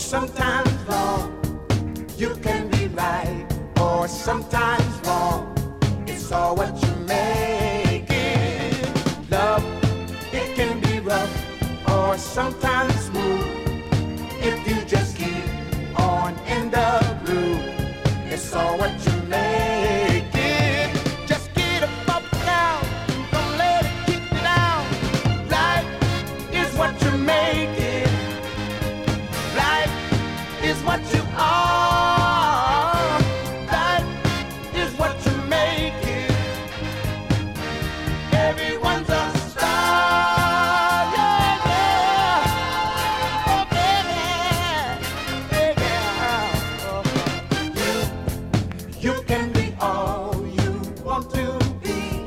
sometimes wrong, you can be right, or sometimes wrong, it's all what you make it. Love, it can be rough, or sometimes